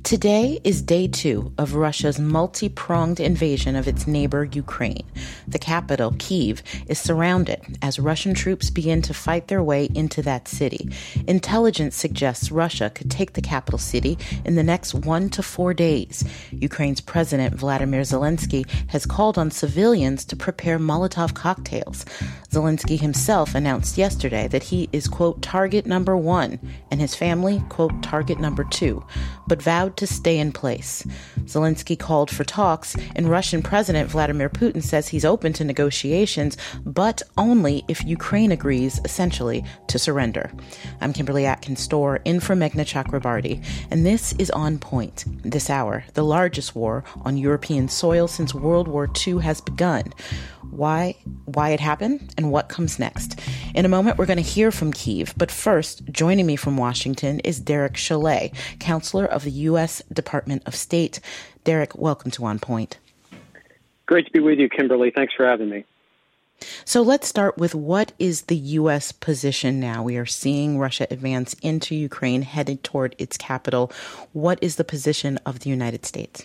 Today is day 2 of Russia's multi-pronged invasion of its neighbor, Ukraine. The capital, Kyiv, is surrounded as Russian troops begin to fight their way into that city. Intelligence suggests Russia could take the capital city in the next 1 to 4 days. Ukraine's President Vladimir Zelensky has called on civilians to prepare Molotov cocktails. Zelensky himself announced yesterday that he is, quote, target number 1, and his family, quote, target number 2, but vowed to stay in place. Zelensky called for talks, and Russian President Vladimir Putin says he's open to negotiations, but only if Ukraine agrees, essentially, to surrender. I'm Kimberly Atkins-Storr, in for Meghna Chakrabarty, and this is On Point. This hour, the largest war on European soil since World War II has begun. Why it happened, and what comes next. In a moment, we're going to hear from Kyiv, but first, joining me from Washington is Derek Chollet, counselor of the U.S. Department of State. Derek, welcome to On Point. Great to be with you, Kimberly. Thanks for having me. So let's start with, what is the U.S. position now? We are seeing Russia advance into Ukraine, headed toward its capital. What is the position of the United States?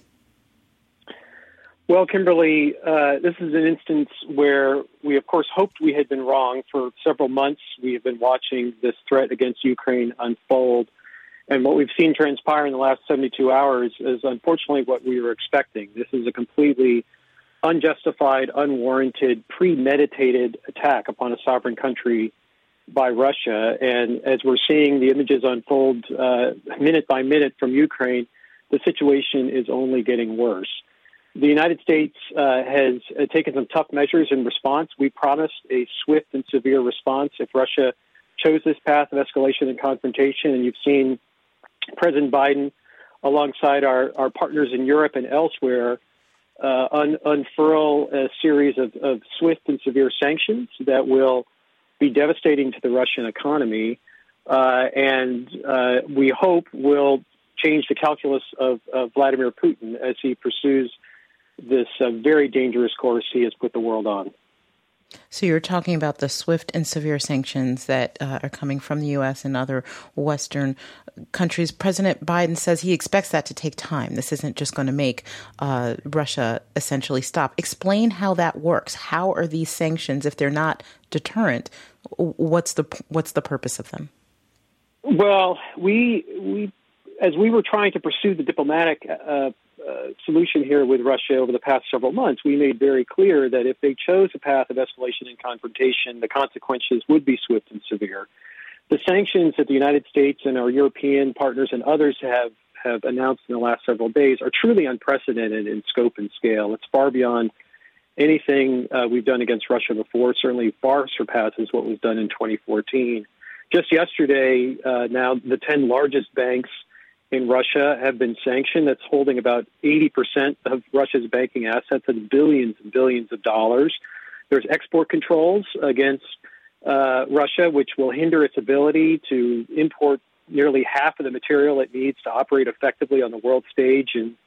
Well, Kimberly, this is an instance where we, of course, hoped we had been wrong. For several months, we have been watching this threat against Ukraine unfold. And what we've seen transpire in the last 72 hours is unfortunately what we were expecting. This is a completely unjustified, unwarranted, premeditated attack upon a sovereign country by Russia. And as we're seeing the images unfold minute by minute from Ukraine, the situation is only getting worse. The United States has taken some tough measures in response. We promised a swift and severe response if Russia chose this path of escalation and confrontation. And you've seen President Biden, alongside our partners in Europe and elsewhere, unfurl a series of swift and severe sanctions that will be devastating to the Russian economy, and we hope will change the calculus of Vladimir Putin as he pursues this very dangerous course he has put the world on. So you're talking about the swift and severe sanctions that are coming from the U.S. and other Western countries. President Biden says he expects that to take time. This isn't just going to make Russia essentially stop. Explain how that works. How are these sanctions, if they're not deterrent, what's the purpose of them? Well, as we were trying to pursue the diplomatic solution here with Russia over the past several months, we made very clear that if they chose a path of escalation and confrontation, the consequences would be swift and severe. The sanctions that the United States and our European partners and others have announced in the last several days are truly unprecedented in scope and scale. It's far beyond anything we've done against Russia before. It certainly far surpasses what was done in 2014. Just yesterday, now the 10 largest banks in Russia have been sanctioned. That's holding about 80% of Russia's banking assets and billions of dollars. There's export controls against Russia, which will hinder its ability to import nearly half of the material it needs to operate effectively on the world stage, and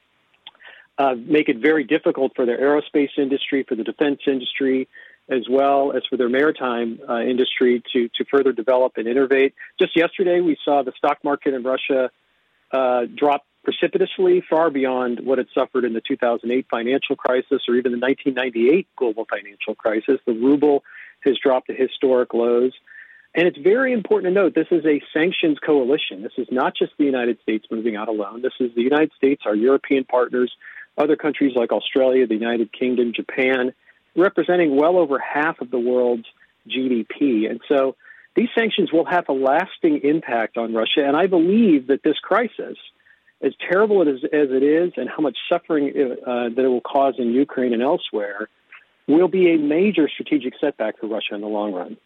make it very difficult for their aerospace industry, for the defense industry, as well as for their maritime industry to further develop and innovate. Just yesterday, we saw the stock market in Russia dropped precipitously, far beyond what it suffered in the 2008 financial crisis or even the 1998 global financial crisis. The ruble has dropped to historic lows. And it's very important to note this is a sanctions coalition. This is not just the United States moving out alone. This is the United States, our European partners, other countries like Australia, the United Kingdom, Japan, representing well over half of the world's GDP. And so these sanctions will have a lasting impact on Russia, and I believe that this crisis, as terrible as it is and how much suffering that it will cause in Ukraine and elsewhere, will be a major strategic setback for Russia in the long run.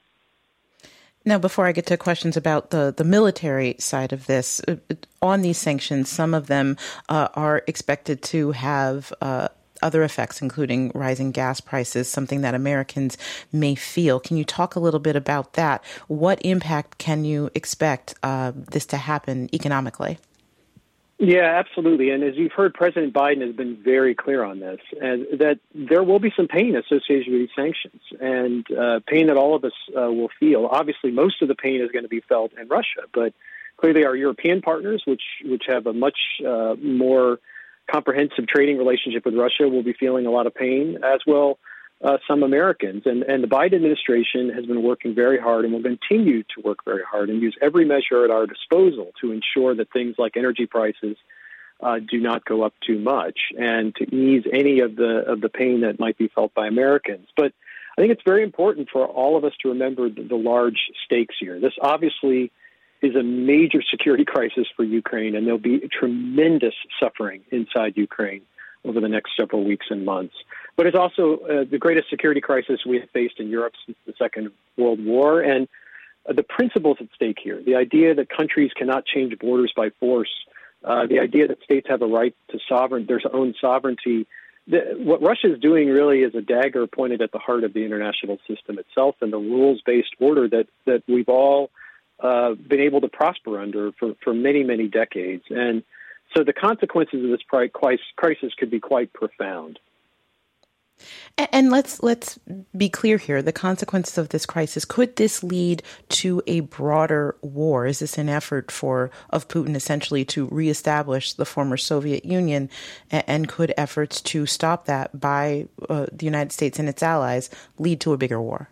Now, before I get to questions about the military side of this, on these sanctions, some of them are expected to have other effects, including rising gas prices, something that Americans may feel. Can you talk a little bit about that? What impact can you expect this to happen economically? Yeah, absolutely. And as you've heard, President Biden has been very clear on this, and that there will be some pain associated with these sanctions, and pain that all of us will feel. Obviously, most of the pain is going to be felt in Russia, but Clearly, our European partners, which have a much more comprehensive trading relationship with Russia, will be feeling a lot of pain, as will some Americans. And the Biden administration has been working very hard and will continue to work very hard and use every measure at our disposal to ensure that things like energy prices do not go up too much and to ease any of the pain that might be felt by Americans. But I think it's very important for all of us to remember the large stakes here. This obviously is a major security crisis for Ukraine, and there'll be tremendous suffering inside Ukraine over the next several weeks and months. But it's also the greatest security crisis we have faced in Europe since the Second World War. And the principles at stake here, the idea that countries cannot change borders by force, the idea that states have a right to their own sovereignty. What Russia is doing really is a dagger pointed at the heart of the international system itself and the rules-based order that we've all been able to prosper under for many, many decades. And so the consequences of this crisis could be quite profound. And let's be clear here. The consequences of this crisis, could this lead to a broader war? Is this an effort of Putin essentially to reestablish the former Soviet Union? And could efforts to stop that by the United States and its allies lead to a bigger war?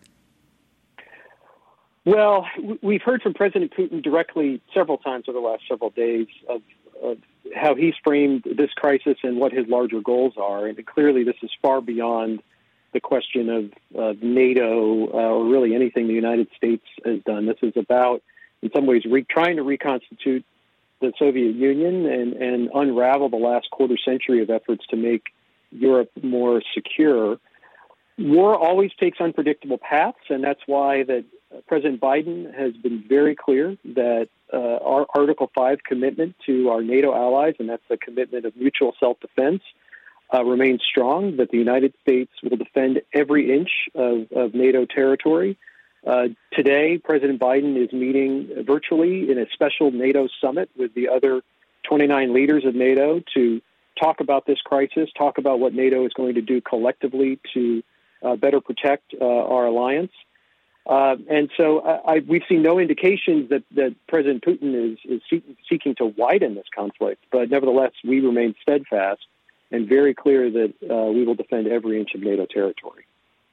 Well, we've heard from President Putin directly several times over the last several days of how he's framed this crisis and what his larger goals are. And clearly this is far beyond the question of NATO or really anything the United States has done. This is about, in some ways, trying to reconstitute the Soviet Union and unravel the last quarter century of efforts to make Europe more secure. War always takes unpredictable paths, and that's why that President Biden has been very clear that our Article 5 commitment to our NATO allies, and that's the commitment of mutual self-defense, remains strong, that the United States will defend every inch of NATO territory. Today, President Biden is meeting virtually in a special NATO summit with the other 29 leaders of NATO to talk about this crisis, talk about what NATO is going to do collectively to better protect our alliance. And so we've seen no indications that President Putin is seeking to widen this conflict. But nevertheless, we remain steadfast and very clear that we will defend every inch of NATO territory.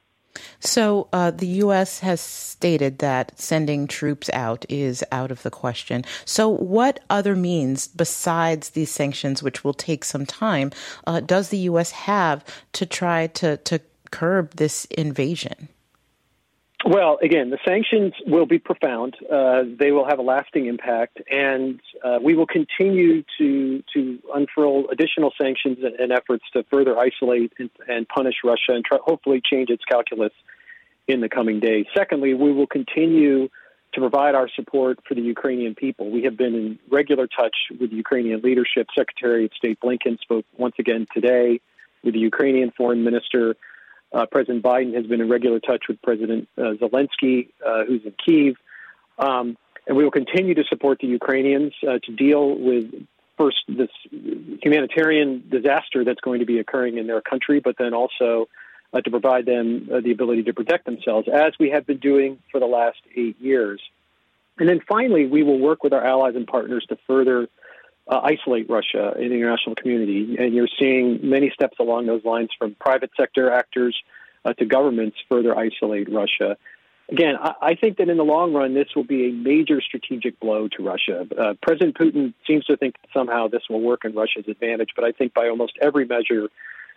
So the U.S. has stated that sending troops out is out of the question. So what other means besides these sanctions, which will take some time, does the U.S. have to try to curb this invasion? Well, again, the sanctions will be profound. They will have a lasting impact, and we will continue to unfurl additional sanctions and efforts to further isolate and punish Russia and hopefully change its calculus in the coming days. Secondly, we will continue to provide our support for the Ukrainian people. We have been in regular touch with the Ukrainian leadership. Secretary of State Blinken spoke once again today with the Ukrainian foreign minister. President Biden has been in regular touch with President Zelensky, who's in Kyiv. And we will continue to support the Ukrainians to deal with, first, this humanitarian disaster that's going to be occurring in their country, but then also to provide them the ability to protect themselves, as we have been doing for the last 8 years. And then finally, we will work with our allies and partners to further isolate Russia in the international community. And you're seeing many steps along those lines, from private sector actors to governments further isolate Russia. Again, I think that in the long run, this will be a major strategic blow to Russia. President Putin seems to think that somehow this will work in Russia's advantage, but I think by almost every measure,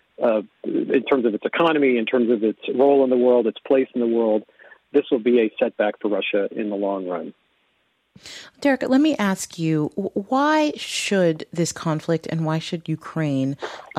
in terms of its economy, in terms of its role in the world, its place in the world, this will be a setback for Russia in the long run. Derek, let me ask you, why should this conflict and why should Ukraine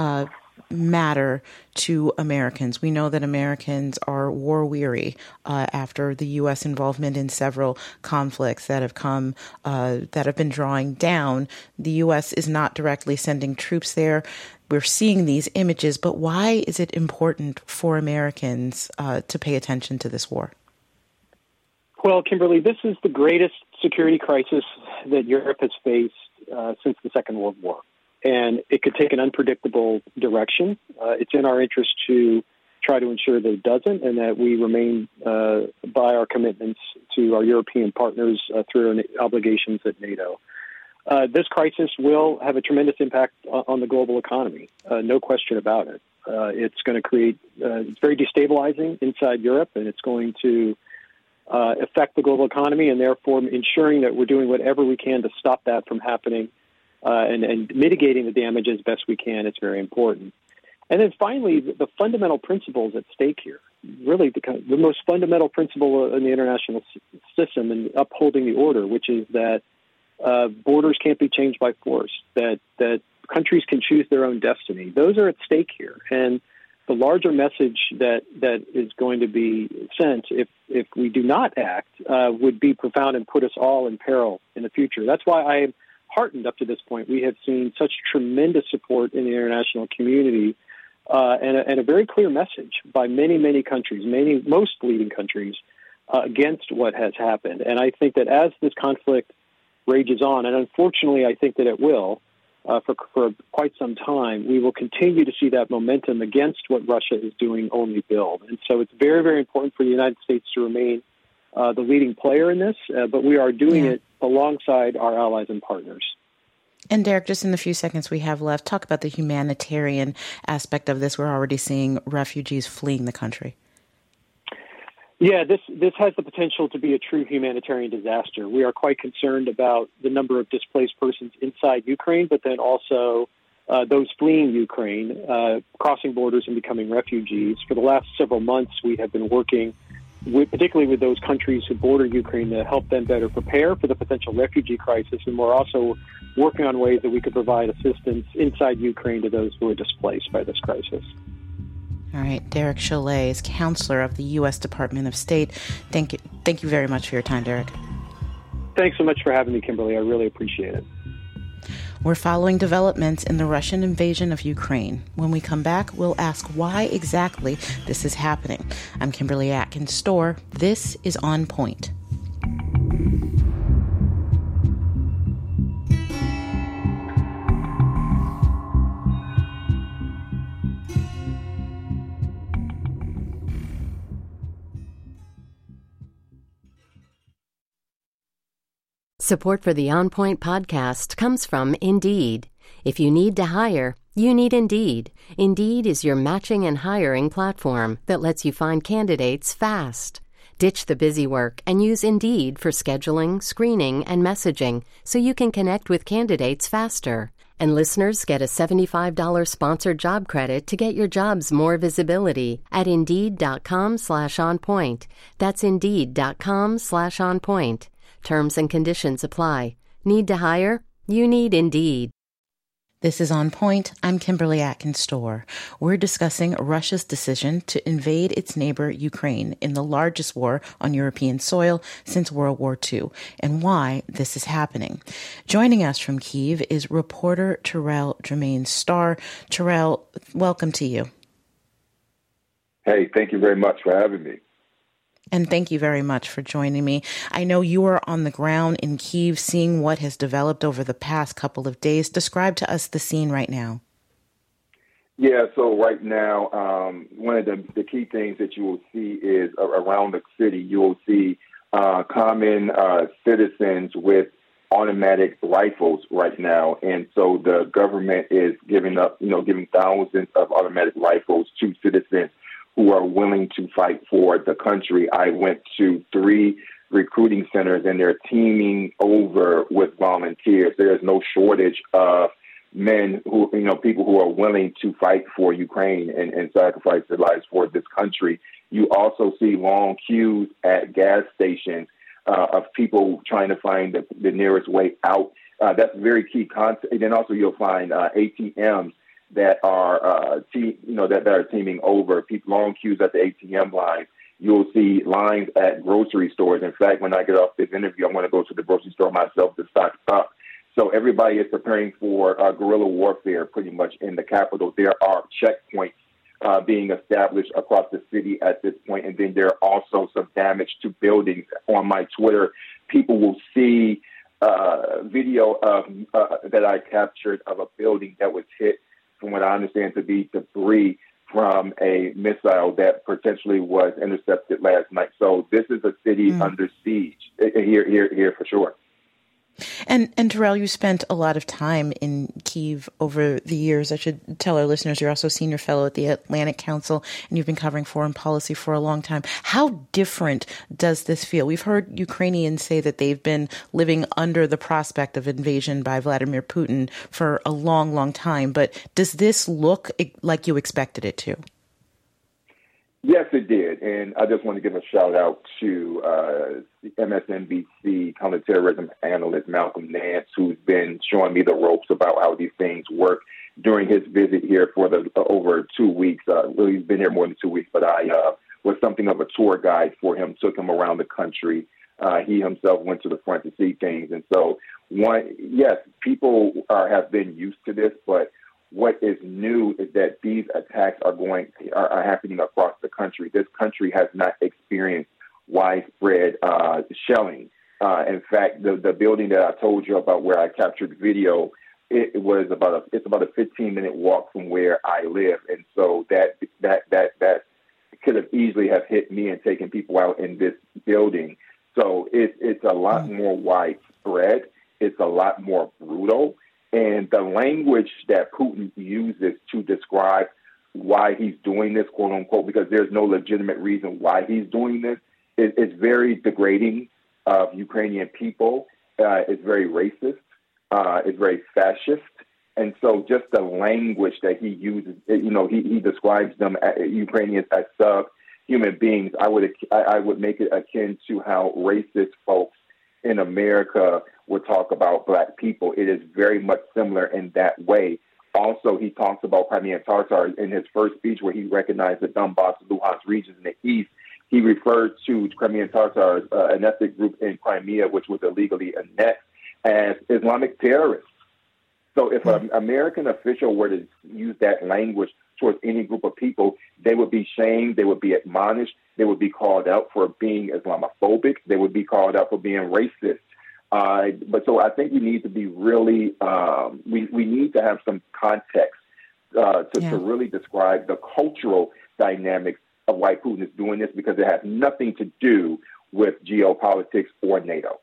matter to Americans? We know that Americans are war-weary after the U.S. involvement in several conflicts that have been drawing down. The U.S. is not directly sending troops there. We're seeing these images, but why is it important for Americans to pay attention to this war? Well, Kimberly, this is the greatest security crisis that Europe has faced since the Second World War. And it could take an unpredictable direction. It's in our interest to try to ensure that it doesn't, and that we remain by our commitments to our European partners through our obligations at NATO. This crisis will have a tremendous impact on the global economy, no question about it. It's going to create, it's very destabilizing inside Europe, and it's going to affect the global economy, and therefore ensuring that we're doing whatever we can to stop that from happening and mitigating the damage as best we can. It's very important. And then finally, the fundamental principles at stake here, really the most fundamental principle in the international system in upholding the order, which is that borders can't be changed by force, that countries can choose their own destiny. Those are at stake here. And the larger message that is going to be sent if we do not act would be profound and put us all in peril in the future. That's why I am heartened up to this point. We have seen such tremendous support in the international community and a very clear message by many countries, most leading countries, against what has happened. And I think that as this conflict rages on, and unfortunately I think that it will, for quite some time, we will continue to see that momentum against what Russia is doing only build. And so it's very, very important for the United States to remain the leading player in this, but we are doing it alongside our allies and partners. And Derek, just in the few seconds we have left, talk about the humanitarian aspect of this. We're already seeing refugees fleeing the country. Yeah, this has the potential to be a true humanitarian disaster. We are quite concerned about the number of displaced persons inside Ukraine, but then also those fleeing Ukraine, crossing borders and becoming refugees. For the last several months, we have been working particularly with those countries who border Ukraine to help them better prepare for the potential refugee crisis. And we're also working on ways that we could provide assistance inside Ukraine to those who are displaced by this crisis. All right. Derek Chollet is counselor of the U.S. Department of State. Thank you very much for your time, Derek. Thanks so much for having me, Kimberly. I really appreciate it. We're following developments in the Russian invasion of Ukraine. When we come back, we'll ask why exactly this is happening. I'm Kimberly Atkins Storr. This is On Point. Support for the On Point podcast comes from Indeed. If you need to hire, you need Indeed. Indeed is your matching and hiring platform that lets you find candidates fast. Ditch the busy work and use Indeed for scheduling, screening, and messaging so you can connect with candidates faster. And listeners get a $75 sponsored job credit to get your jobs more visibility at Indeed.com/onpoint. That's Indeed.com/onpoint. Terms and conditions apply. Need to hire? You need Indeed. This is On Point. I'm Kimberly Atkins Storr. We're discussing Russia's decision to invade its neighbor Ukraine in the largest war on European soil since World War II and why this is happening. Joining us from Kyiv is reporter Terrell Germain-Starr. Terrell, welcome to you. Hey, thank you very much for having me. And thank you very much for joining me. I know you are on the ground in Kyiv seeing what has developed over the past couple of days. Describe to us the scene right now. Yeah, so right now, one of the key things that you will see is around the city, you will see common citizens with automatic rifles right now. And so the government is giving thousands of automatic rifles to citizens who are willing to fight for the country. I went to 3 recruiting centers and they're teeming over with volunteers. There's no shortage of men who, people who are willing to fight for Ukraine and sacrifice their lives for this country. You also see long queues at gas stations of people trying to find the nearest way out. That's very key concept. And then also you'll find ATMs that are teeming over. Long queues at the ATM lines. You'll see lines at grocery stores. In fact, when I get off this interview, I'm going to go to the grocery store myself to stock up. So everybody is preparing for guerrilla warfare pretty much in the capital. There are checkpoints being established across the city at this point. And then there are also some damage to buildings. On my Twitter, people will see video that I captured of a building that was hit, from what I understand to be debris from a missile that potentially was intercepted last night. So this is a city under siege here for sure. And Terrell, you spent a lot of time in Kyiv over the years. I should tell our listeners you're also senior fellow at the Atlantic Council, and you've been covering foreign policy for a long time. How different does this feel? We've heard Ukrainians say that they've been living under the prospect of invasion by Vladimir Putin for a long, long time. But does this look like you expected it to? Yes, it did. And I just want to give a shout out to MSNBC counterterrorism analyst Malcolm Nance, who's been showing me the ropes about how these things work during his visit here for the over 2 weeks. Really, he's been here more than 2 weeks, but I was something of a tour guide for him, took him around the country. He himself went to the front to see things. And so, yes, people have been used to this, but what is new is that these attacks are happening across the country. This country has not experienced widespread shelling. In fact, the building that I told you about where I captured video, it's about a 15-minute walk from where I live, and so that could have easily have hit me and taken people out in this building. So it's a lot more widespread. It's a lot more brutal. And the language that Putin uses to describe why he's doing this, quote unquote, because there's no legitimate reason why he's doing this, it's very degrading of Ukrainian people. It's very racist. It's very fascist. And so just the language that he uses, he describes them, Ukrainians, as sub-human beings. I would make it akin to how racist folks in America would talk about black people. It is very much similar in that way. Also, he talks about Crimean Tatars in his first speech where he recognized the Donbass and Luhansk regions in the east. He referred to Crimean Tatars, an ethnic group in Crimea, which was illegally annexed, as Islamic terrorists. So if an American official were to use that language towards any group of people, they would be shamed, they would be admonished, they would be called out for being Islamophobic, they would be called out for being racist. But so I think we need to be really, we need to have some context to really describe the cultural dynamics of why Putin is doing this, because it has nothing to do with geopolitics or NATO.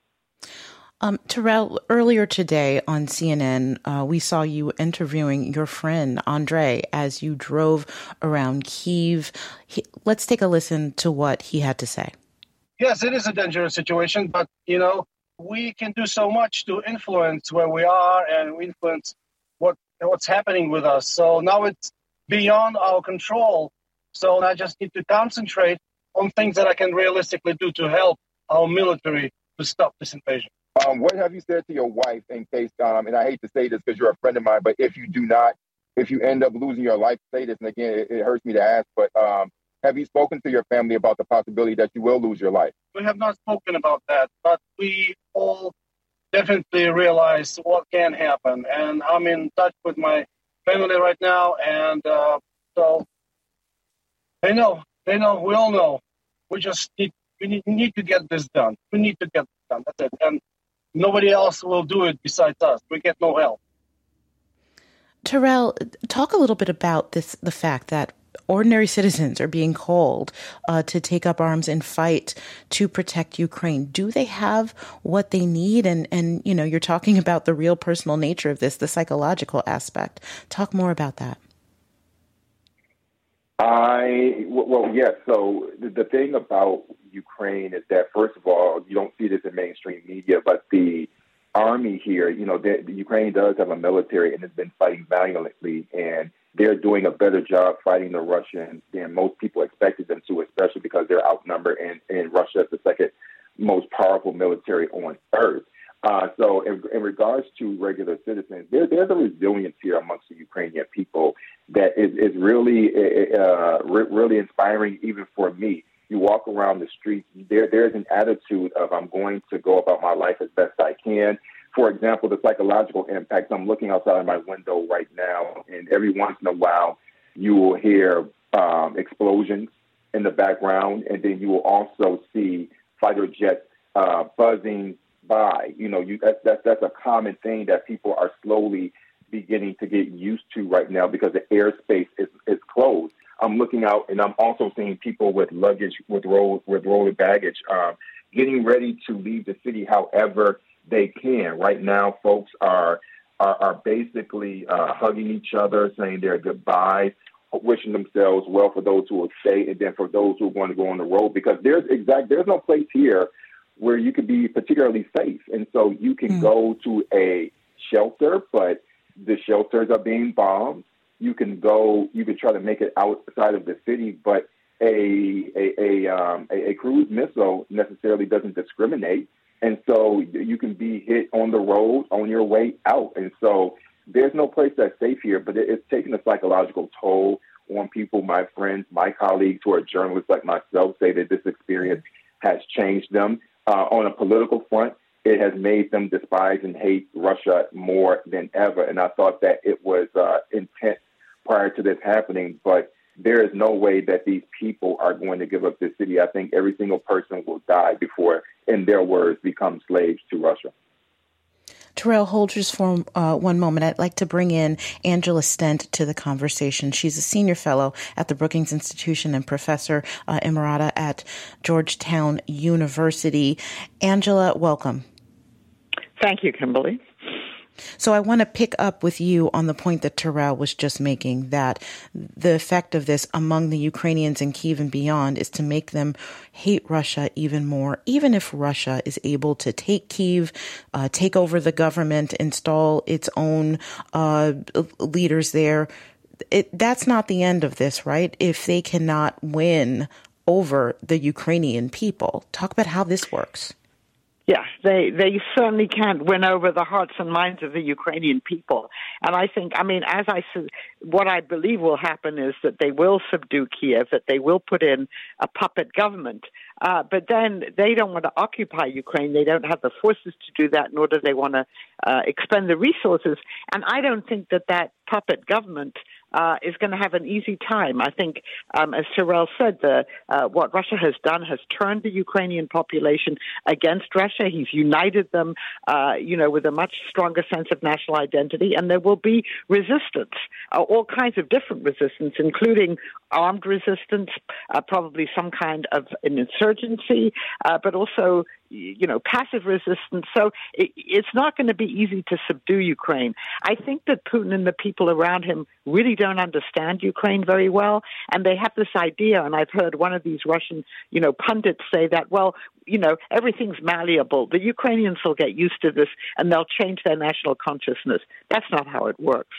Terrell, earlier today on CNN, we saw you interviewing your friend, Andrei, as you drove around Kyiv. Let's take a listen to what he had to say. Yes, it is a dangerous situation, but, we can do so much to influence where we are and influence what's happening with us. So now it's beyond our control. So I just need to concentrate on things that I can realistically do to help our military to stop this invasion. What have you said to your wife in case, and I hate to say this because you're a friend of mine, but if you end up losing your life, say this, and again, it hurts me to ask, but have you spoken to your family about the possibility that you will lose your life? We have not spoken about that, but we all definitely realize what can happen. And I'm in touch with my family right now, and so they know, we all know. We just need to get this done. We need to get this done, that's it. And nobody else will do it besides us. We get no help. Terrell, talk a little bit about the fact that ordinary citizens are being called to take up arms and fight to protect Ukraine. Do they have what they need? And you're talking about the real personal nature of this, the psychological aspect. Talk more about that. Yes. So the thing about Ukraine is that, first of all, you don't see this in mainstream media, but the army here, the Ukraine does have a military and has been fighting valiantly, and they're doing a better job fighting the Russians than most people expected them to, especially because they're outnumbered, and Russia is the second most powerful military on earth. So in regards to regular citizens, there's a resilience here amongst the Ukrainian people that is really, really inspiring even for me. You walk around the streets, there's an attitude of I'm going to go about my life as best I can. For example, the psychological impact. I'm looking outside my window right now, and every once in a while you will hear explosions in the background, and then you will also see fighter jets buzzing by. That's a common thing that people are slowly beginning to get used to right now because the airspace is closed. I'm looking out, and I'm also seeing people with luggage, with rolled baggage, getting ready to leave the city however they can. Right now, folks are basically hugging each other, saying their goodbyes, wishing themselves well for those who will stay, and then for those who want to go on the road, because there's no place here where you could be particularly safe. And so you can go to a shelter, but the shelters are being bombed. You can try to make it outside of the city, but a cruise missile necessarily doesn't discriminate. And so you can be hit on the road on your way out. And so there's no place that's safe here, but it's taking a psychological toll on people. My friends, my colleagues who are journalists like myself say that this experience has changed them. On a political front, it has made them despise and hate Russia more than ever. And I thought that it was intense prior to this happening, but there is no way that these people are going to give up this city. I think every single person will die before, in their words, become slaves to Russia. Terrell, hold just for one moment. I'd like to bring in Angela Stent to the conversation. She's a senior fellow at the Brookings Institution and professor emerita at Georgetown University. Angela, welcome. Thank you, Kimberly. So I want to pick up with you on the point that Terrell was just making, that the effect of this among the Ukrainians in Kyiv and beyond is to make them hate Russia even more, even if Russia is able to take Kyiv, take over the government, install its own leaders there. That's not the end of this, right? If they cannot win over the Ukrainian people. Talk about how this works. Yeah, they certainly can't win over the hearts and minds of the Ukrainian people. And I think, as I said, what I believe will happen is that they will subdue Kiev, that they will put in a puppet government. But then they don't want to occupy Ukraine. They don't have the forces to do that, nor do they want to expend the resources. And I don't think that puppet government is going to have an easy time. I think, as Terrell said, what Russia has done has turned the Ukrainian population against Russia. He's united them, with a much stronger sense of national identity, and there will be resistance, all kinds of different resistance, including armed resistance, probably some kind of an insurgency, but also, passive resistance. So it's not going to be easy to subdue Ukraine. I think that Putin and the people around him really don't understand Ukraine very well, and they have this idea, and I've heard one of these Russian, pundits say that, well, everything's malleable. The Ukrainians will get used to this, and they'll change their national consciousness. That's not how it works.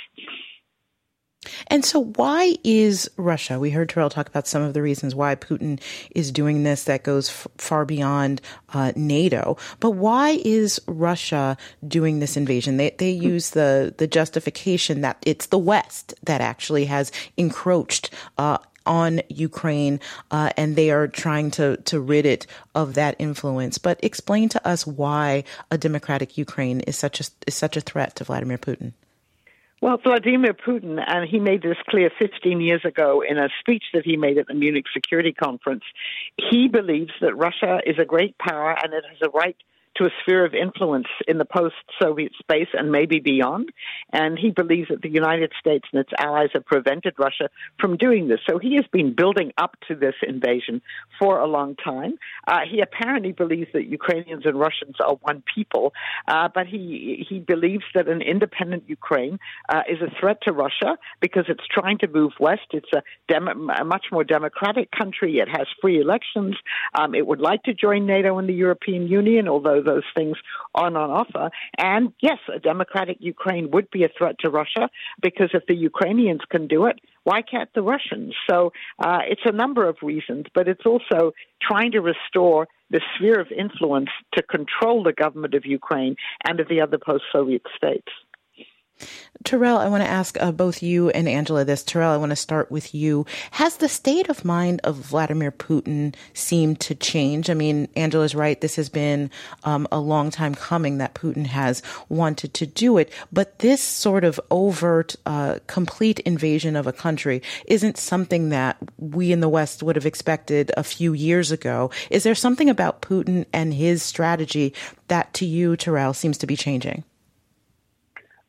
And so why is Russia, we heard Terrell talk about some of the reasons why Putin is doing this that goes far beyond NATO, but why is Russia doing this invasion? They use the justification that it's the West that actually has encroached on Ukraine, and they are trying to rid it of that influence. But explain to us why a democratic Ukraine is such a threat to Vladimir Putin. Well, Vladimir Putin, and he made this clear 15 years ago in a speech that he made at the Munich Security Conference, he believes that Russia is a great power and it has a right to a sphere of influence in the post-Soviet space and maybe beyond. And he believes that the United States and its allies have prevented Russia from doing this. So he has been building up to this invasion for a long time. He apparently believes that Ukrainians and Russians are one people, but he believes that an independent Ukraine is a threat to Russia because it's trying to move west. It's a much more democratic country. It has free elections. It would like to join NATO and the European Union, although those things aren't on offer. And yes, a democratic Ukraine would be a threat to Russia because if the Ukrainians can do it, why can't the Russians? So it's a number of reasons, but it's also trying to restore the sphere of influence to control the government of Ukraine and of the other post-Soviet states. Terrell, I want to ask both you and Angela this. Terrell, I want to start with you. Has the state of mind of Vladimir Putin seemed to change? I mean, Angela's right. This has been a long time coming that Putin has wanted to do it. But this sort of overt, complete invasion of a country isn't something that we in the West would have expected a few years ago. Is there something about Putin and his strategy that to you, Terrell, seems to be changing?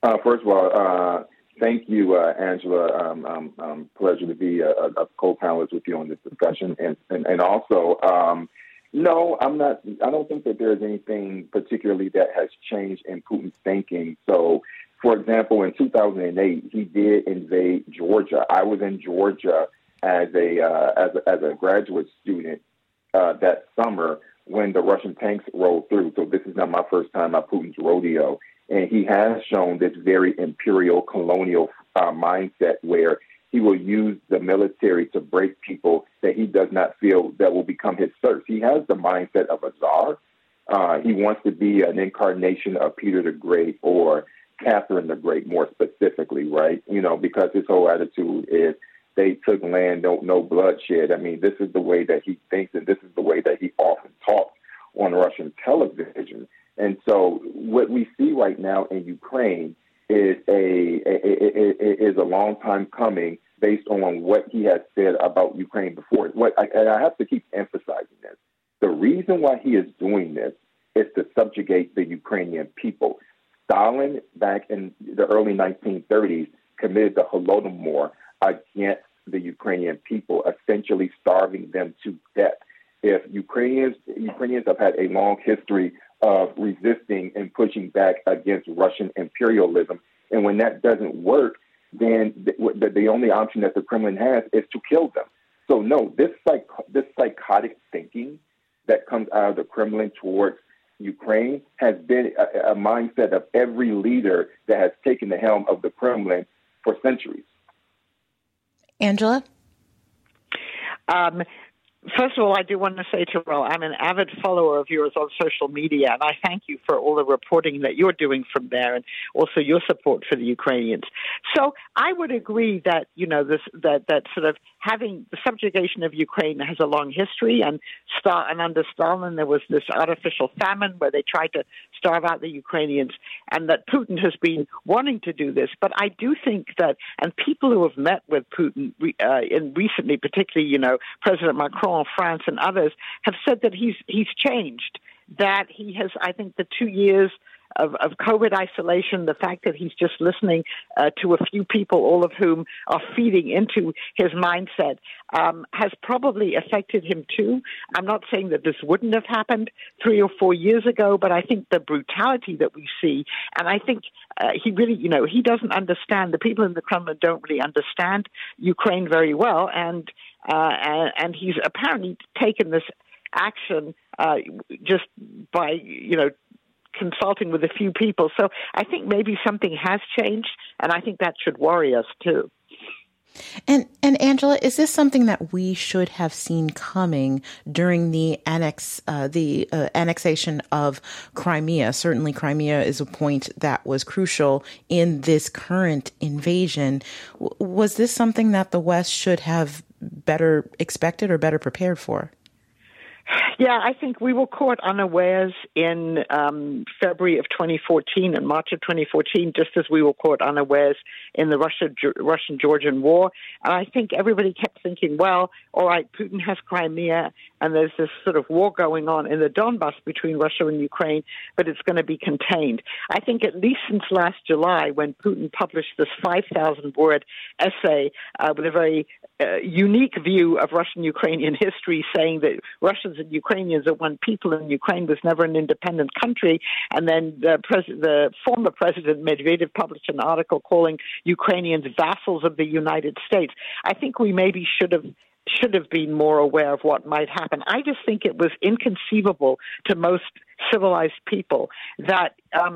First of all, thank you, Angela. Pleasure to be a co-panelist with you on this discussion. And also, no, I'm not. I don't think that there's anything particularly that has changed in Putin's thinking. So, for example, in 2008, he did invade Georgia. I was in Georgia as a graduate student that summer when the Russian tanks rolled through. So this is not my first time at Putin's rodeo. And he has shown this very imperial colonial mindset where he will use the military to break people that he does not feel that will become his serfs. He has the mindset of a czar. He wants to be an incarnation of Peter the Great or Catherine the Great, more specifically, right? You know, because his whole attitude is they took land, no bloodshed. I mean, this is the way that he thinks, and this is the way that he often talks on Russian television. And so what we see right now in Ukraine is a long time coming based on what he has said about Ukraine before. And I have to keep emphasizing this. The reason why he is doing this is to subjugate the Ukrainian people. Stalin, back in the early 1930s, committed the Holodomor against the Ukrainian people, essentially starving them to death. If Ukrainians have had a long history of resisting and pushing back against Russian imperialism, and when that doesn't work, then the only option that the Kremlin has is to kill them. So no, this psychotic thinking that comes out of the Kremlin towards Ukraine has been a mindset of every leader that has taken the helm of the Kremlin for centuries. Angela? First of all, I do want to say, Terrell, I'm an avid follower of yours on social media, and I thank you for all the reporting that you're doing from there and also your support for the Ukrainians. So I would agree that, you know, that sort of having the subjugation of Ukraine has a long history, and under Stalin there was this artificial famine where they tried to starve out the Ukrainians, and that Putin has been wanting to do this. But I do think that, and people who have met with Putin recently, particularly, you know, President Macron of France and others, have said that he's changed, that he has, I think the 2 years of COVID isolation, the fact that he's just listening to a few people, all of whom are feeding into his mindset, has probably affected him too. I'm not saying that this wouldn't have happened 3 or 4 years ago, but I think the brutality that we see, and I think he really, you know, he doesn't understand, the people in the Kremlin don't really understand Ukraine very well, and he's apparently taken this action just by, you know, consulting with a few people. So I think maybe something has changed, and I think that should worry us too. And Angela, is this something that we should have seen coming during the annexation of Crimea? Certainly, Crimea is a point that was crucial in this current invasion. Was this something that the West should have better expected or better prepared for? Yeah, I think we were caught unawares in February of 2014 and March of 2014, just as we were caught unawares in the Russian-Georgian war. And I think everybody kept thinking, well, all right, Putin has Crimea, and there's this sort of war going on in the Donbass between Russia and Ukraine, but it's going to be contained. I think at least since last July, when Putin published this 5,000-word essay with a very unique view of Russian-Ukrainian history, saying that Russians and Ukrainians are one people and Ukraine was never an independent country. And then the former president Medvedev published an article calling Ukrainians vassals of the United States. I think we maybe should have been more aware of what might happen. I just think it was inconceivable to most civilized people that,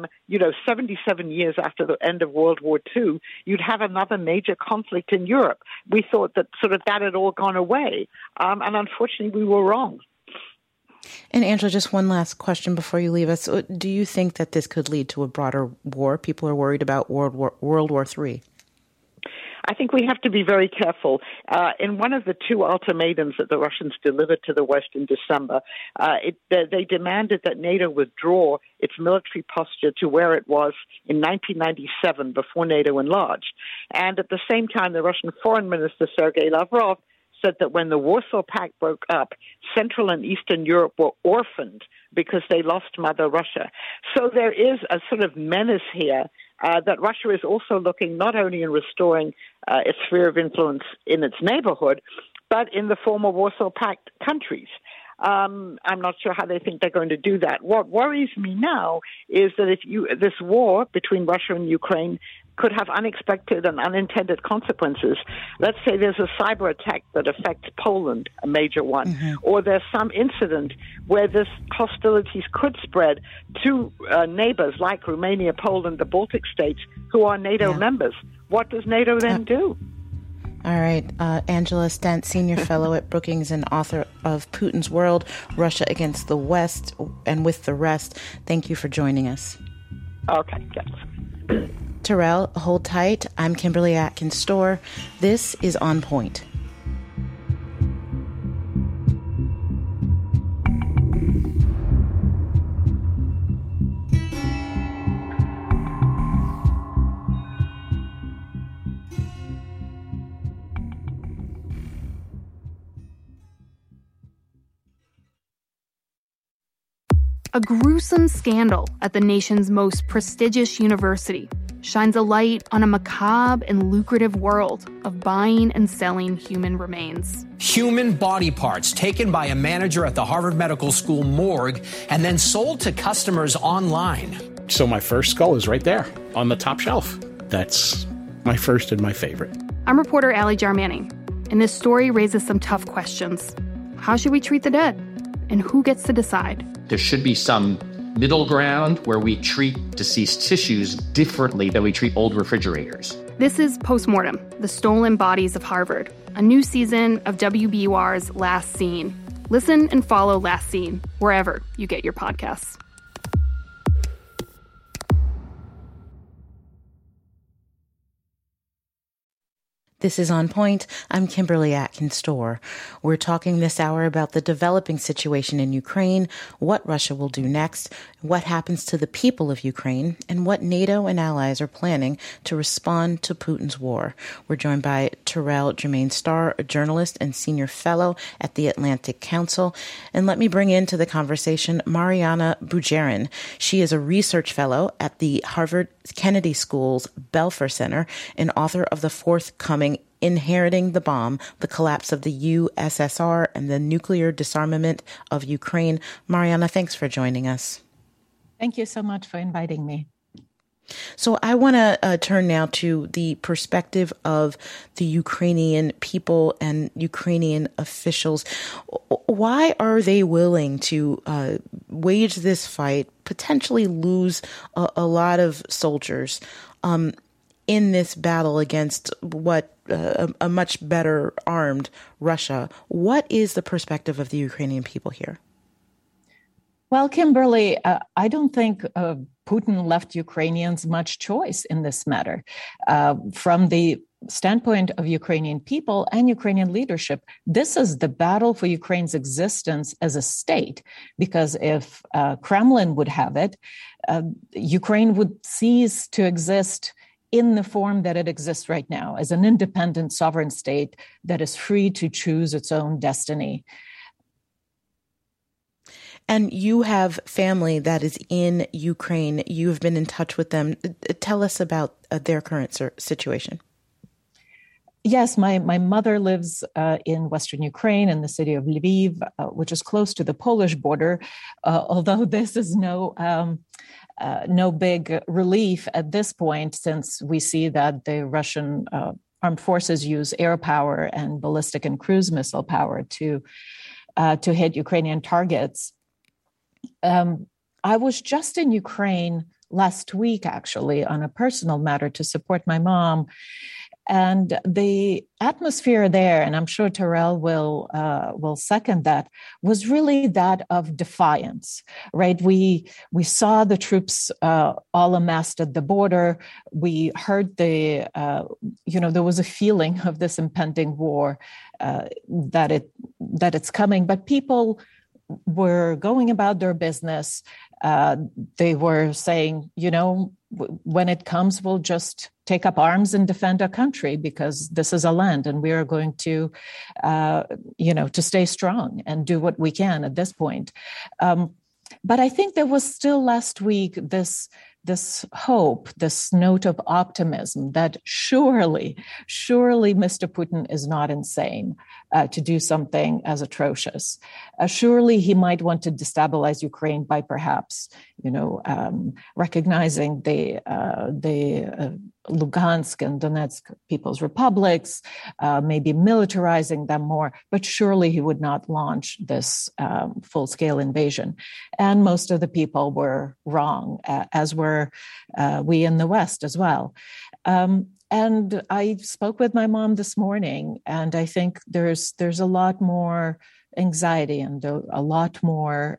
77 years after the end of World War II, you'd have another major conflict in Europe. We thought that that had all gone away. And unfortunately, we were wrong. And Angela, just one last question before you leave us. Do you think that this could lead to a broader war? People are worried about World War III. I think we have to be very careful. In one of the two ultimatums that the Russians delivered to the West in December, they demanded that NATO withdraw its military posture to where it was in 1997 before NATO enlarged. And at the same time, the Russian Foreign Minister, Sergei Lavrov, said that when the Warsaw Pact broke up, Central and Eastern Europe were orphaned because they lost Mother Russia. So there is a sort of menace here that Russia is also looking not only in restoring its sphere of influence in its neighborhood, but in the former Warsaw Pact countries. I'm not sure how they think they're going to do that. What worries me now is that this war between Russia and Ukraine could have unexpected and unintended consequences. Let's say there's a cyber attack that affects Poland, a major one, or there's some incident where this hostilities could spread to neighbors like Romania, Poland, the Baltic states, who are NATO members. What does NATO then do? All right. Angela Stent, Senior Fellow at Brookings and author of Putin's World, Russia Against the West and With the Rest. Thank you for joining us. Okay, yes. Terrell, hold tight. I'm Kimberly Atkins-Storr. This is On Point. A gruesome scandal at the nation's most prestigious university shines a light on a macabre and lucrative world of buying and selling human remains. Human body parts taken by a manager at the Harvard Medical School morgue and then sold to customers online. So my first skull is right there on the top shelf. That's my first and my favorite. I'm reporter Allie Jarmanning, and this story raises some tough questions. How should we treat the dead? And who gets to decide? There should be some middle ground where we treat deceased tissues differently than we treat old refrigerators. This is Postmortem, the Stolen Bodies of Harvard, a new season of WBUR's Last Seen. Listen and follow Last Seen wherever you get your podcasts. This is On Point. I'm Kimberly Atkins-Storr. We're talking this hour about the developing situation in Ukraine, what Russia will do next, what happens to the people of Ukraine, and what NATO and allies are planning to respond to Putin's war. We're joined by Terrell Jermaine Starr, a journalist and senior fellow at the Atlantic Council. And let me bring into the conversation Mariana Bujarin. She is a research fellow at the Harvard Kennedy School's Belfer Center and author of the forthcoming Inheriting the Bomb, the Collapse of the USSR and the Nuclear Disarmament of Ukraine. Mariana, thanks for joining us. Thank you so much for inviting me. So I want to turn now to the perspective of the Ukrainian people and Ukrainian officials. Why are they willing to wage this fight, potentially lose a lot of soldiers in this battle against what a much better armed Russia? What is the perspective of the Ukrainian people here? Well, Kimberly, I don't think Putin left Ukrainians much choice in this matter. From the standpoint of Ukrainian people and Ukrainian leadership, this is the battle for Ukraine's existence as a state, because if Kremlin would have it, Ukraine would cease to exist in the form that it exists right now, as an independent sovereign state that is free to choose its own destiny. And you have family that is in Ukraine. You have been in touch with them. Tell us about their current situation. Yes, my mother lives in Western Ukraine in the city of Lviv, which is close to the Polish border, although this is no big relief at this point, since we see that the Russian armed forces use air power and ballistic and cruise missile power to hit Ukrainian targets. I was just in Ukraine last week, actually, on a personal matter to support my mom. And the atmosphere there, and I'm sure Terrell will second that, was really that of defiance, right? We saw the troops all amassed at the border. We heard there was a feeling of this impending war, that it's coming, but people were going about their business. They were saying, when it comes, we'll just take up arms and defend our country, because this is a land and we are going to, to stay strong and do what we can at this point. But I think there was still last week this hope, this note of optimism that surely Mr. Putin is not insane to do something as atrocious. Surely he might want to destabilize Ukraine by perhaps, recognizing the Lugansk and Donetsk People's Republics, maybe militarizing them more, but surely he would not launch this full-scale invasion. And most of the people were wrong, as were we in the West as well. And I spoke with my mom this morning, and I think there's a lot more anxiety and a lot more,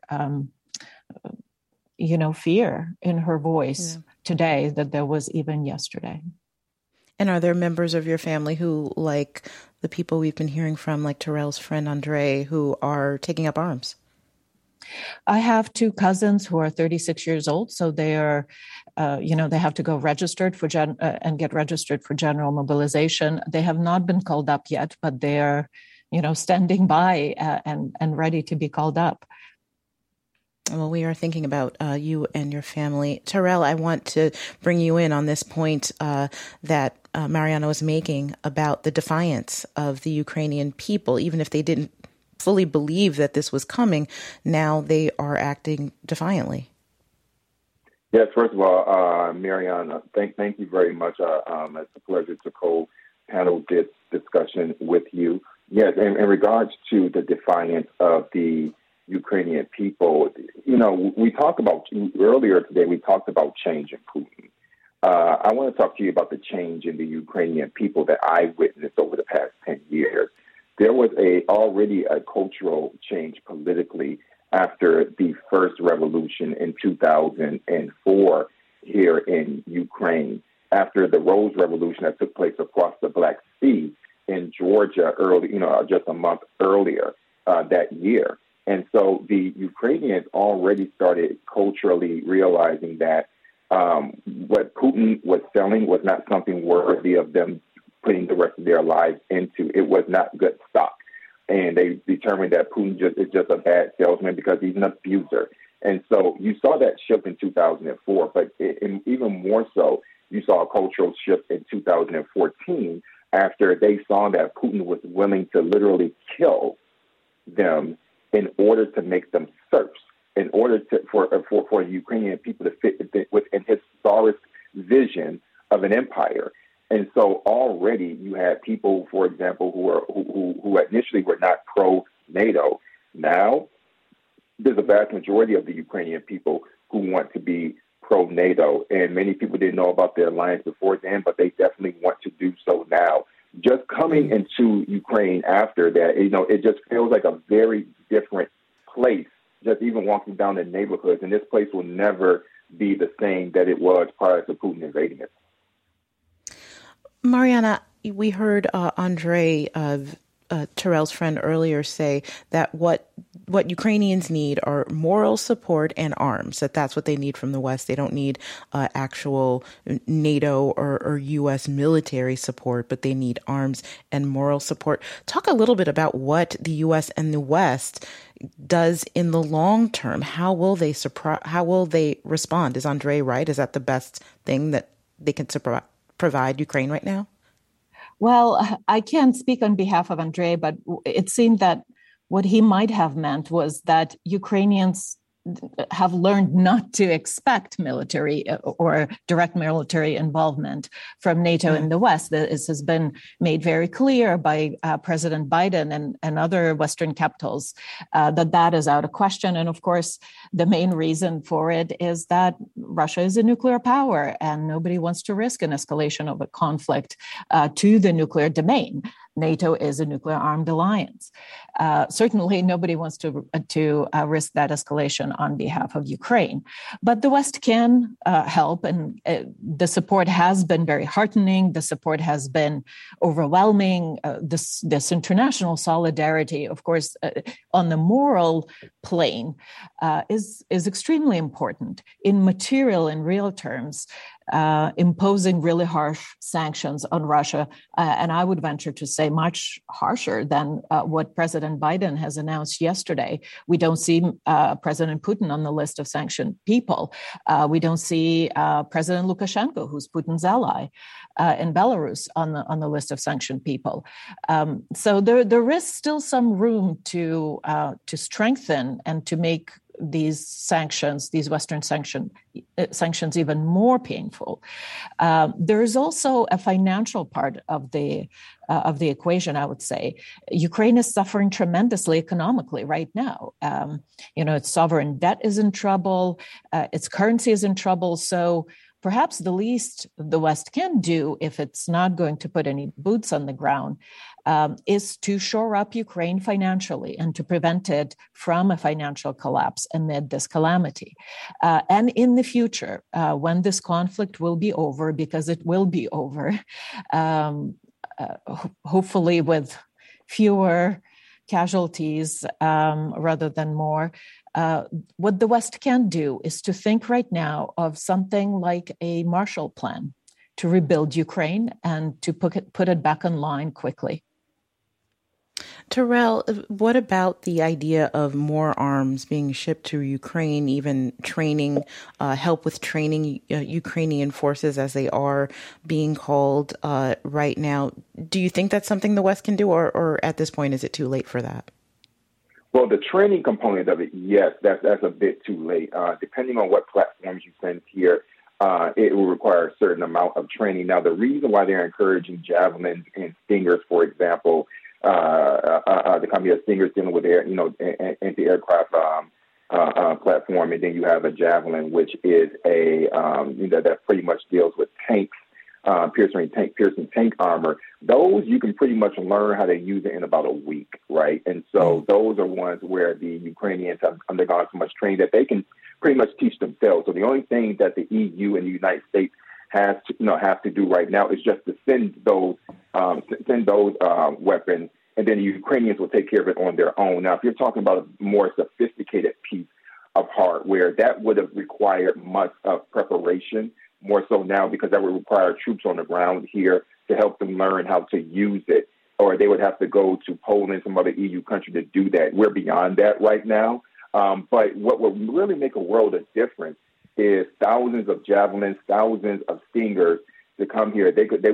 fear in her voice today than there was even yesterday. And are there members of your family who, like the people we've been hearing from, like Terrell's friend Andre, who are taking up arms? I have two cousins who are 36 years old, so they are, they have to go registered for and get registered for general mobilization. They have not been called up yet, but they are, standing by and ready to be called up. Well, we are thinking about you and your family. Terrell, I want to bring you in on this point that Mariana was making about the defiance of the Ukrainian people. Even if they didn't fully believe that this was coming, now they are acting defiantly. Yes, first of all, Mariana, thank you very much. It's a pleasure to co-panel this discussion with you. Yes, in regards to the defiance of the Ukrainian people, we talked about, earlier today, we talked about change in Putin. I want to talk to you about the change in the Ukrainian people that I witnessed over the past 10 years. There was already a cultural change politically after the first revolution in 2004 here in Ukraine, after the Rose Revolution that took place across the Black Sea in Georgia just a month earlier that year. And so the Ukrainians already started culturally realizing that what Putin was selling was not something worthy of them putting the rest of their lives into. It was not good stock. And they determined that Putin is just a bad salesman because he's an abuser. And so you saw that shift in 2004, but even more so, you saw a cultural shift in 2014 after they saw that Putin was willing to literally kill them in order to make them serfs, in order for Ukrainian people to fit within his Tsarist vision of an empire. And so already you had people, for example, who initially were not pro-NATO. Now there's a vast majority of the Ukrainian people who want to be pro-NATO, and many people didn't know about the alliance before then, but they definitely want to do so now. Just coming into Ukraine after that, it just feels like a very different place, just even walking down the neighborhoods, and this place will never be the same that it was prior to Putin invading it. Mariana, we heard Andre, Terrell's friend, earlier say that what Ukrainians need are moral support and arms, that's what they need from the West. They don't need actual NATO or U.S. military support, but they need arms and moral support. Talk a little bit about what the U.S. and the West does in the long term. How will they respond? Is Andre right? Is that the best thing that they can provide Ukraine right now? Well, I can't speak on behalf of Andre, but it seemed that what he might have meant was that Ukrainians have learned not to expect military or direct military involvement from NATO in the West. This has been made very clear by President Biden and other Western capitals that is out of question. And of course, the main reason for it is that Russia is a nuclear power and nobody wants to risk an escalation of a conflict to the nuclear domain. NATO is a nuclear-armed alliance. Certainly, nobody wants to risk that escalation on behalf of Ukraine. But the West can help, and the support has been very heartening. The support has been overwhelming. This international solidarity, of course, on the moral plane, is extremely important. In material, in real terms, imposing really harsh sanctions on Russia, and I would venture to say much harsher than what President Biden has announced yesterday. We don't see President Putin on the list of sanctioned people. We don't see President Lukashenko, who's Putin's ally, in Belarus on the list of sanctioned people. So there is still some room to strengthen and to make these sanctions, these Western sanctions, even more painful. There is also a financial part of the equation, I would say. Ukraine is suffering tremendously economically right now. Its sovereign debt is in trouble, its currency is in trouble. So perhaps the least the West can do, if it's not going to put any boots on the ground, is to shore up Ukraine financially and to prevent it from a financial collapse amid this calamity. And in the future, when this conflict will be over, because it will be over, hopefully with fewer casualties rather than more, what the West can do is to think right now of something like a Marshall Plan to rebuild Ukraine and to put it back in line quickly. Terrell, what about the idea of more arms being shipped to Ukraine, even training, help with training Ukrainian forces as they are being called right now? Do you think that's something the West can do, or at this point, is it too late for that? Well, the training component of it, yes, that's a bit too late. Depending on what platforms you send here, it will require a certain amount of training. Now, the reason why they're encouraging Javelins and Stingers, for example, the company of Stingers dealing with anti-aircraft platform, and then you have a Javelin, which is that pretty much deals with tanks, piercing tank armor. Those you can pretty much learn how to use it in about a week, right? And so those are ones where the Ukrainians have undergone so much training that they can pretty much teach themselves. So the only thing that the EU and the United States have to do right now is just to send those weapons, and then the Ukrainians will take care of it on their own. Now, if you're talking about a more sophisticated piece of hardware, that would have required much of preparation, more so now, because that would require troops on the ground here to help them learn how to use it, or they would have to go to Poland, some other EU country, to do that. We're beyond that right now. But what will really make a world of difference is thousands of Javelins, thousands of Stingers to come here. They could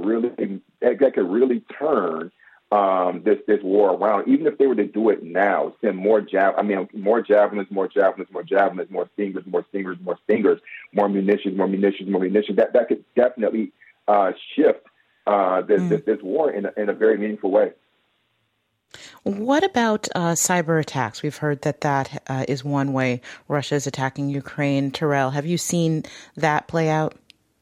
really turn this war around. Even if they were to do it now, send more javelins, more Stingers, more munitions. That could definitely shift this war in a very meaningful way. What about cyber attacks? We've heard that is one way Russia is attacking Ukraine. Terrell, have you seen that play out?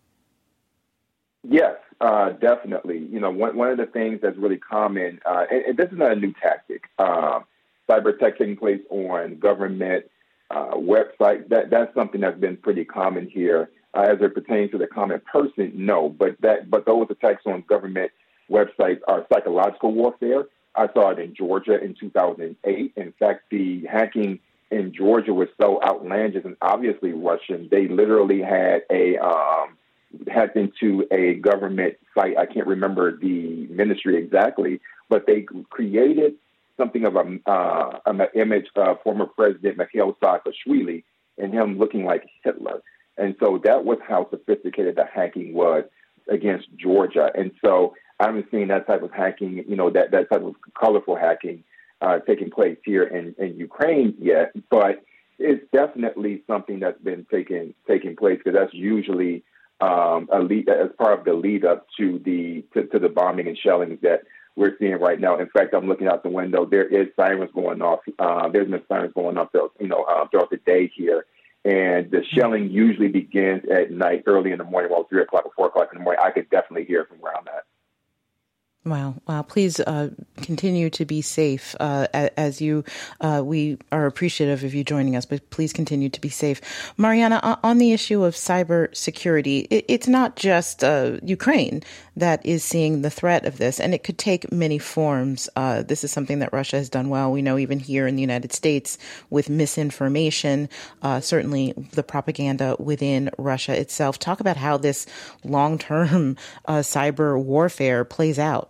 Yes, definitely. One of the things that's really common, and this is not a new tactic, cyber attack taking place on government websites, that's something that's been pretty common here. As it pertains to the common person, no, but those attacks on government websites are psychological warfare. I saw it in Georgia in 2008. In fact, the hacking in Georgia was so outlandish and obviously Russian. They literally had hacked into a government site. I can't remember the ministry exactly, but they created something of an image of former President Mikhail Saakashvili and him looking like Hitler. And so that was how sophisticated the hacking was against Georgia. And so I haven't seen that type of hacking, that type of colorful hacking taking place here in Ukraine yet. But it's definitely something that's been taking place, because that's usually as part of the lead up to the bombing and shelling that we're seeing right now. In fact, I'm looking out the window. There is sirens going off. There's been sirens going off, throughout the day here. And the shelling usually begins at night, early in the morning, about 3 o'clock or 4 o'clock in the morning. I could definitely hear it from where I'm at. Wow. Please continue to be safe as you. We are appreciative of you joining us, but please continue to be safe. Mariana, on the issue of cybersecurity, it's not just Ukraine that is seeing the threat of this, and it could take many forms. This is something that Russia has done well. We know even here in the United States with misinformation, certainly the propaganda within Russia itself. Talk about how this long-term cyber warfare plays out.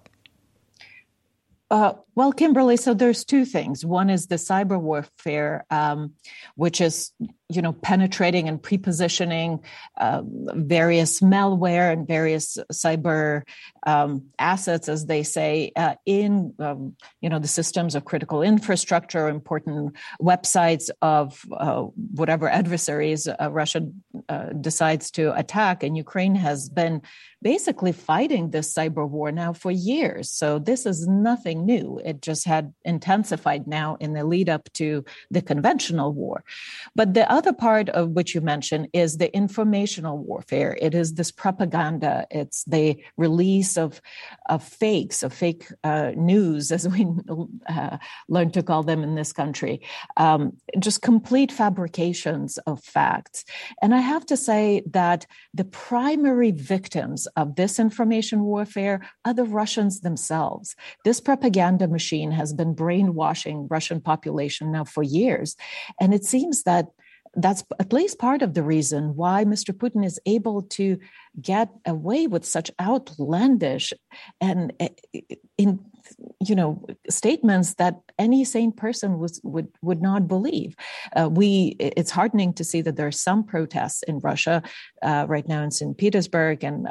Well, Kimberly, so there's two things. One is the cyber warfare, which is, penetrating and prepositioning various malware and various cyber assets, as they say, in, the systems of critical infrastructure, important websites of whatever adversaries Russia decides to attack. And Ukraine has been basically fighting this cyber war now for years. So this is nothing new. It just had intensified now in the lead up to the conventional war. But the other part of which you mentioned is the informational warfare. It is this propaganda. It's the release of fakes, of fake news, as we learn to call them in this country. Just complete fabrications of facts. And I have to say that the primary victims of this information warfare are the Russians themselves. This propaganda machine has been brainwashing Russian population now for years. And it seems that that's at least part of the reason why Mr. Putin is able to get away with such outlandish and statements that any sane person would not believe. It's heartening to see that there are some protests in Russia right now in St. Petersburg, and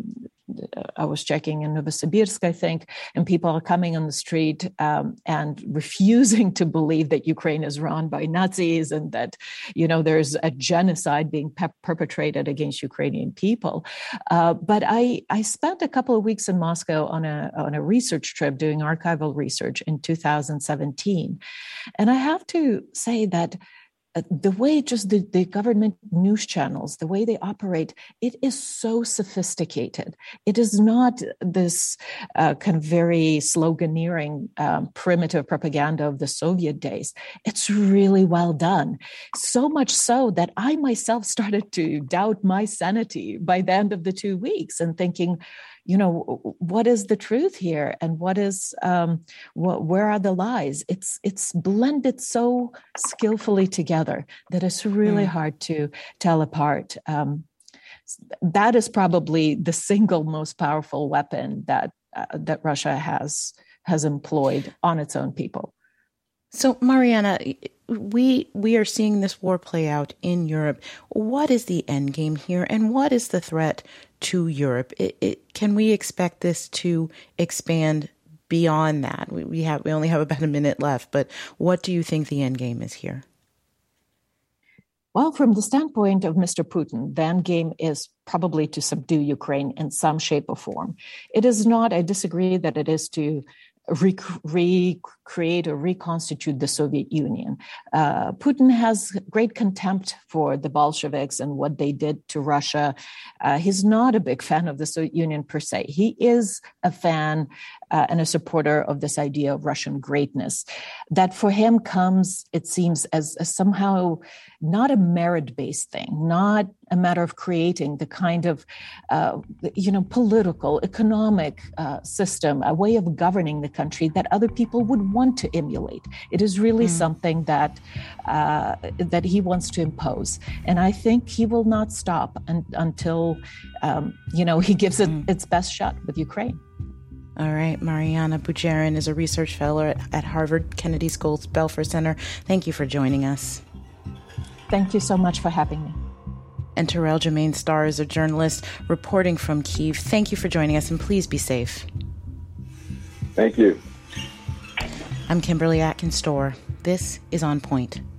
I was checking in Novosibirsk, I think, and people are coming on the street and refusing to believe that Ukraine is run by Nazis and that, there's a genocide being perpetrated against Ukrainian people. But I spent a couple of weeks in Moscow on a research trip doing archival research in 2017. And I have to say that the way just the government news channels, the way they operate, it is so sophisticated. It is not this kind of very sloganeering, primitive propaganda of the Soviet days. It's really well done. So much so that I myself started to doubt my sanity by the end of the 2 weeks and thinking, what is the truth here, and what is where are the lies? It's blended so skillfully together that it's really hard to tell apart. That is probably the single most powerful weapon that Russia has employed on its own people. So, Mariana, we are seeing this war play out in Europe. What is the end game here, and what is the threat to Europe? Can we expect this to expand beyond that? We only have about a minute left, but what do you think the end game is here? Well, from the standpoint of Mr. Putin, the end game is probably to subdue Ukraine in some shape or form. It is not, I disagree that it is to recreate or reconstitute the Soviet Union. Putin has great contempt for the Bolsheviks and what they did to Russia. He's not a big fan of the Soviet Union per se. He is a fan and a supporter of this idea of Russian greatness. That for him comes, it seems, as somehow not a merit-based thing, not a matter of creating the kind of, political, economic system, a way of governing the country that other people would want to emulate. It is really something that he wants to impose. And I think he will not stop until, he gives it its best shot with Ukraine. All right. Mariana Bujarin is a research fellow at Harvard Kennedy School's Belfer Center. Thank you for joining us. Thank you so much for having me. And Terrell Jermaine Starr is a journalist reporting from Kyiv. Thank you for joining us, and please be safe. Thank you. I'm Kimberly Atkins-Storr. This is On Point.